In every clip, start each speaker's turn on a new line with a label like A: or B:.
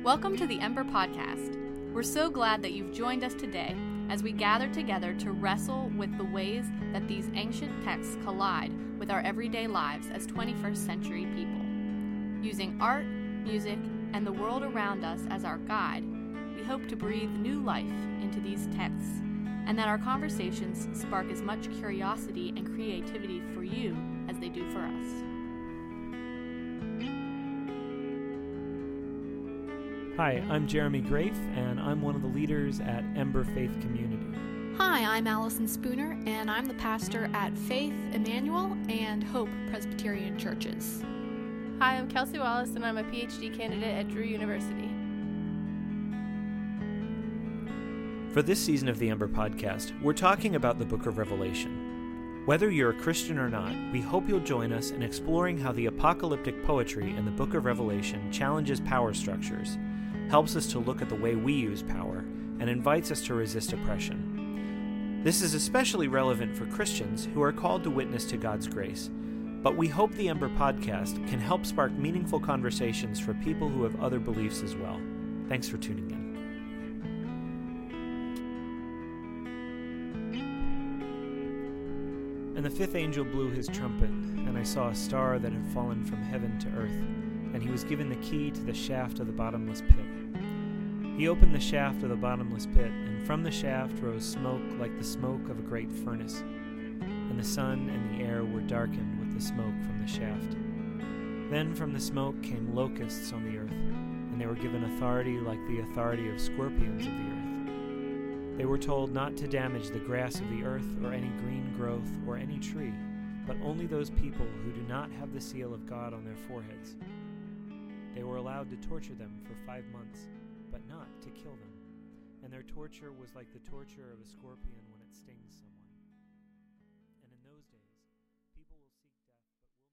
A: Welcome to the Ember Podcast. We're so glad that you've joined us today as we gather together to wrestle with the ways that these ancient texts collide with our everyday lives as 21st century people. Using art, music, and the world around us as our guide, we hope to breathe new life into these texts, and that our conversations spark as much curiosity and creativity for you as they do for us.
B: Hi, I'm Jeremy Grafe, and I'm one of the leaders at Ember Faith Community.
C: Hi, I'm Allison Spooner, and I'm the pastor at Faith Emmanuel and Hope Presbyterian Churches.
D: Hi, I'm Kelsey Wallace, and I'm a PhD candidate at Drew University.
B: For this season of the Ember Podcast, we're talking about the Book of Revelation. Whether you're a Christian or not, we hope you'll join us in exploring how the apocalyptic poetry in the Book of Revelation challenges power structures, helps us to look at the way we use power, and invites us to resist oppression. This is especially relevant for Christians who are called to witness to God's grace, but we hope the Ember Podcast can help spark meaningful conversations for people who have other beliefs as well. Thanks for tuning in. And the fifth angel blew his trumpet, and I saw a star that had fallen from heaven to earth, and he was given the key to the shaft of the bottomless pit. He opened the shaft of the bottomless pit, and from the shaft rose smoke like the smoke of a great furnace, and the sun and the air were darkened with the smoke from the shaft. Then from the smoke came locusts on the earth, and they were given authority like the authority of scorpions of the earth. They were told not to damage the grass of the earth or any green growth or any tree, but only those people who do not have the seal of God on their foreheads. They were allowed to torture them for 5 months, but not to kill them, and their torture was like the torture of a scorpion when it stings someone. And in those days, people will seek death, but will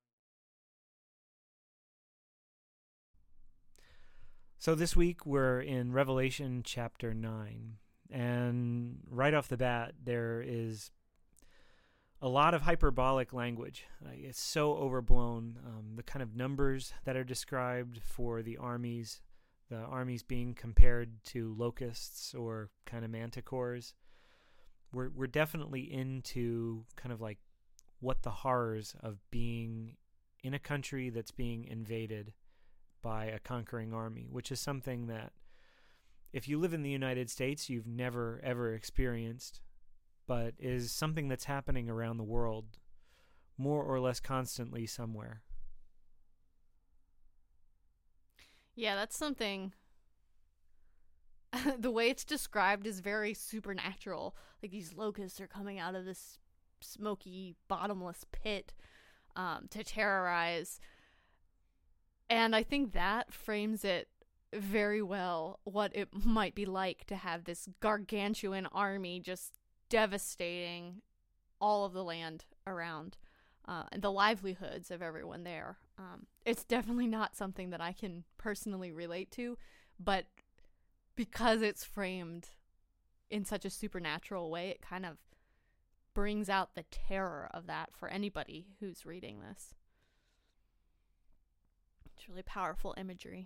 B: not find it. So this week we're in Revelation chapter 9, and right off the bat there is a lot of hyperbolic language. It's so overblown. The kind of numbers that are described for the armies being compared to locusts or kind of manticores. We're definitely into kind of like what the horrors of being in a country that's being invaded by a conquering army, which is something that if you live in the United States, you've never ever experienced, but is something that's happening around the world more or less constantly somewhere.
A: Yeah, that's something. The way it's described is very supernatural. Like these locusts are coming out of this smoky, bottomless pit to terrorize. And I think that frames it very well, what it might be like to have this gargantuan army just devastating all of the land around and the livelihoods of everyone there. It's definitely not something that I can personally relate to, but because it's framed in such a supernatural way, it kind of brings out the terror of that for anybody who's reading this. It's really powerful imagery.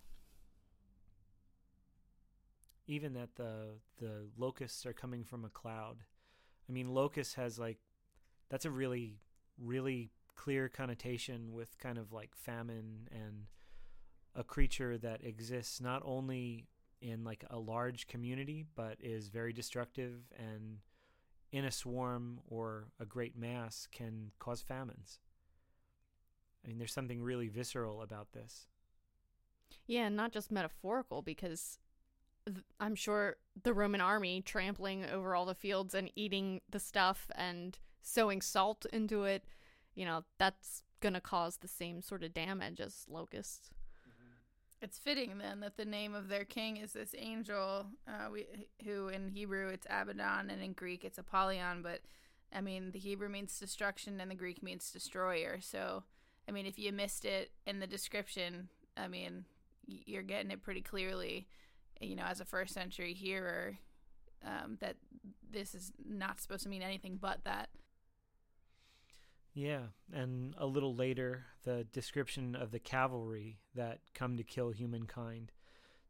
B: Even that the locusts are coming from a cloud. I mean, locust has that's a really, really clear connotation with kind of like famine and a creature that exists not only in like a large community, but is very destructive and in a swarm or a great mass can cause famines. I mean, there's something really visceral about this.
A: Yeah, and not just metaphorical, because I'm sure the Roman army trampling over all the fields and eating the stuff and sowing salt into it, that's going to cause the same sort of damage as locusts.
D: It's fitting, then, that the name of their king is this angel, who in Hebrew it's Abaddon, and in Greek it's Apollyon, but, I mean, the Hebrew means destruction and the Greek means destroyer, so, I mean, if you missed it in the description, I mean, you're getting it pretty clearly, as a first century hearer, that this is not supposed to mean anything but that.
B: Yeah, and a little later, the description of the cavalry that come to kill humankind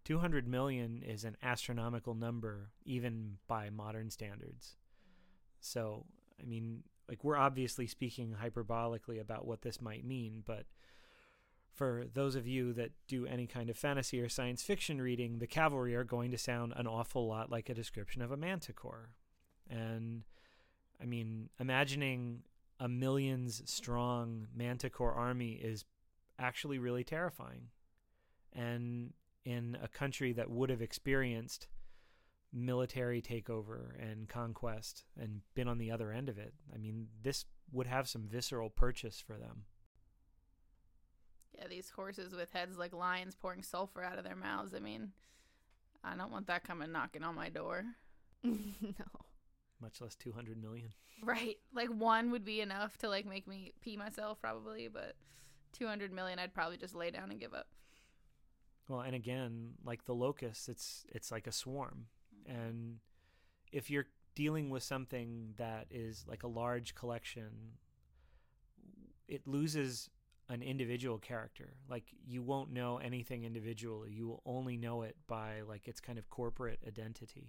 B: 200 million is an astronomical number, even by modern standards. So, I mean, like, we're obviously speaking hyperbolically about what this might mean, but for those of you that do any kind of fantasy or science fiction reading, the cavalry are going to sound an awful lot like a description of a manticore. And, I mean, imagining a millions-strong manticore army is actually really terrifying. And in a country that would have experienced military takeover and conquest and been on the other end of it, I mean, this would have some visceral purchase for them.
D: Yeah, these horses with heads like lions pouring sulfur out of their mouths. I mean, I don't want that coming knocking on my door.
A: No.
B: Much less 200 million.
D: Right. Like, one would be enough to, like, make me pee myself, probably, but 200 million, I'd probably just lay down and give up.
B: Well, and again, like the locusts, it's like a swarm. And if you're dealing with something that is like a large collection, it loses an individual character. Like, you won't know anything individually. You will only know it by, like, its kind of corporate identity.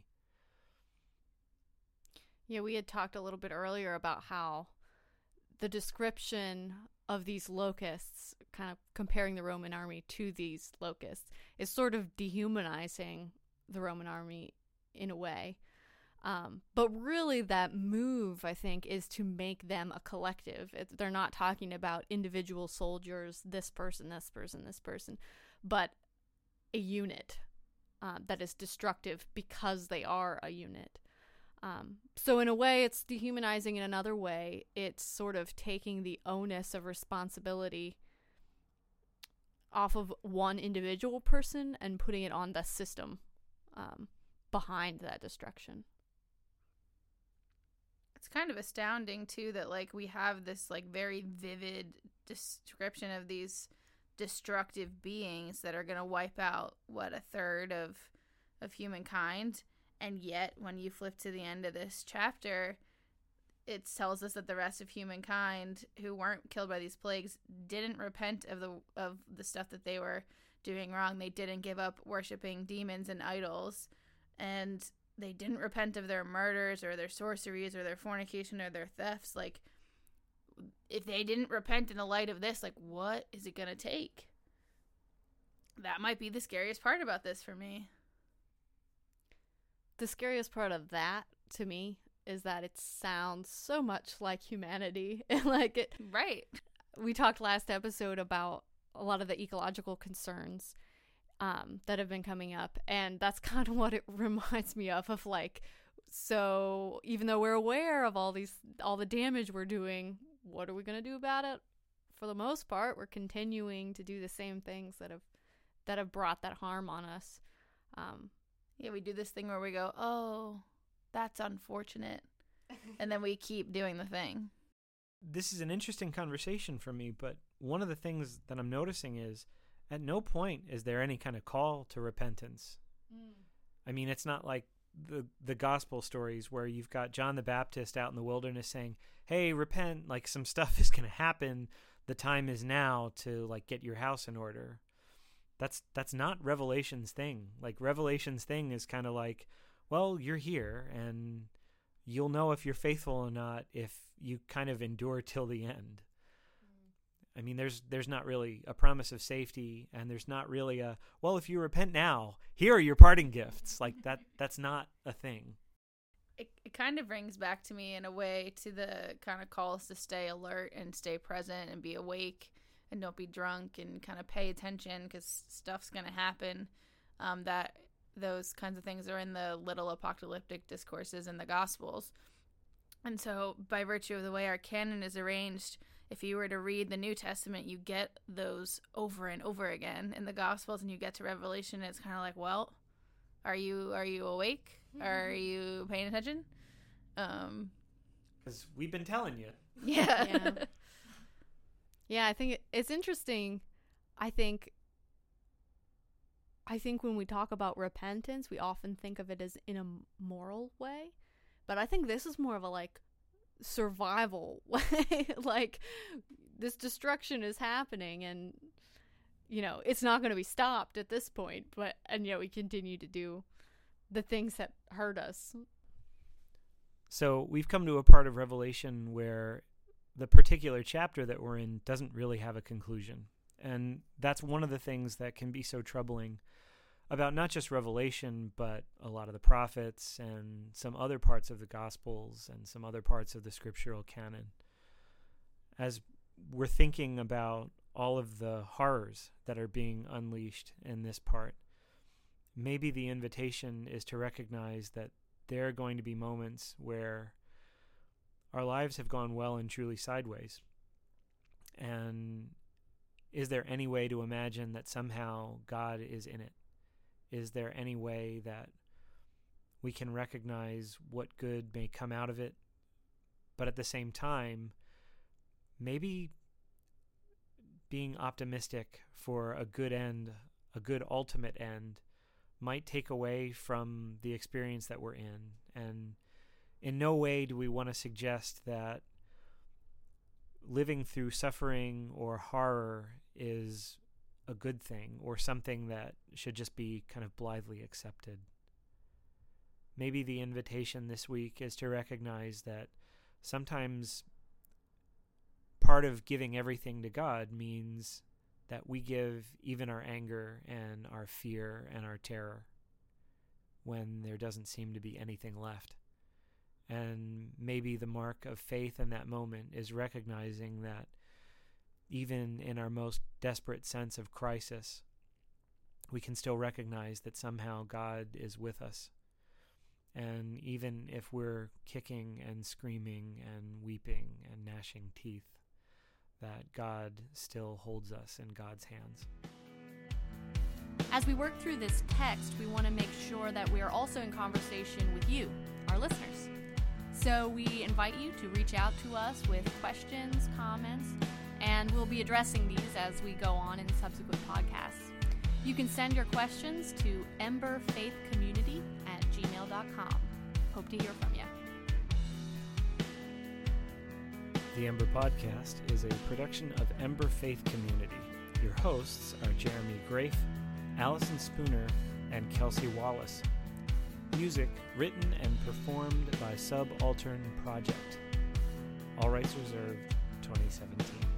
A: Yeah, we had talked a little bit earlier about how the description of these locusts, kind of comparing the Roman army to these locusts, is sort of dehumanizing the Roman army in a way. But really that move, I think, is to make them a collective. They're not talking about individual soldiers, this person, this person, this person, but a unit that is destructive because they are a unit. So in a way, it's dehumanizing. In another way, it's sort of taking the onus of responsibility off of one individual person and putting it on the system behind that destruction.
D: It's kind of astounding, too, that, like, we have this, like, very vivid description of these destructive beings that are going to wipe out, what, a third of humankind. And yet, when you flip to the end of this chapter, it tells us that the rest of humankind who weren't killed by these plagues didn't repent of the stuff that they were doing wrong. They didn't give up worshiping demons and idols, and they didn't repent of their murders or their sorceries or their fornication or their thefts. Like, if they didn't repent in the light of this, like, what is it going to take? That might be the scariest part about this for me.
A: The scariest part of that, to me, is that it sounds so much like humanity. Like it,
D: right.
A: We talked last episode about a lot of the ecological concerns that have been coming up, and that's kind of what it reminds me of like, so even though we're aware of all the damage we're doing, what are we going to do about it? For the most part, we're continuing to do the same things that have brought that harm on us.
D: Yeah, we do this thing where we go, oh, that's unfortunate, and then we keep doing the thing.
B: This is an interesting conversation for me, but one of the things that I'm noticing is at no point is there any kind of call to repentance. I mean, it's not like the gospel stories where you've got John the Baptist out in the wilderness saying, hey, repent, like some stuff is going to happen. The time is now to, like, get your house in order. That's not Revelation's thing. Like, Revelation's thing is kind of like, well, you're here and you'll know if you're faithful or not if you kind of endure till the end. I mean, there's not really a promise of safety, and there's not really a, well, if you repent now, here are your parting gifts. Like, that's not a thing.
D: It kind of brings back to me in a way to the kind of calls to stay alert and stay present and be awake and don't be drunk and kind of pay attention because stuff's going to happen. That those kinds of things are in the little apocalyptic discourses in the Gospels. And so by virtue of the way our canon is arranged, if you were to read the New Testament, you get those over and over again in the Gospels, and you get to Revelation, and it's kind of like, well, are you awake? Are you paying attention?
B: Because we've been telling you.
D: Yeah.
A: Yeah, I think it's interesting. I think when we talk about repentance, we often think of it as in a moral way, but I think this is more of a, like, survival way. Like, this destruction is happening, and it's not going to be stopped at this point, and yet we continue to do the things that hurt us.
B: So we've come to a part of Revelation where the particular chapter that we're in doesn't really have a conclusion. And that's one of the things that can be so troubling about not just Revelation, but a lot of the prophets and some other parts of the Gospels and some other parts of the scriptural canon. As we're thinking about all of the horrors that are being unleashed in this part, maybe the invitation is to recognize that there are going to be moments where our lives have gone well and truly sideways. And is there any way to imagine that somehow God is in it? Is there any way that we can recognize what good may come out of it, but at the same time, maybe being optimistic for a good end, a good ultimate end, might take away from the experience that we're in? And in no way do we want to suggest that living through suffering or horror is a good thing or something that should just be kind of blithely accepted. Maybe the invitation this week is to recognize that sometimes part of giving everything to God means that we give even our anger and our fear and our terror when there doesn't seem to be anything left. And maybe the mark of faith in that moment is recognizing that even in our most desperate sense of crisis, we can still recognize that somehow God is with us. And even if we're kicking and screaming and weeping and gnashing teeth, that God still holds us in God's hands.
A: As we work through this text, we want to make sure that we are also in conversation with you, our listeners. So we invite you to reach out to us with questions, comments, and we'll be addressing these as we go on in subsequent podcasts. You can send your questions to emberfaithcommunity@gmail.com. Hope to hear from you.
B: The Ember Podcast is a production of Ember Faith Community. Your hosts are Jeremy Grafe, Allison Spooner, and Kelsey Wallace. Music written and performed by Subaltern Project. All rights reserved, 2017.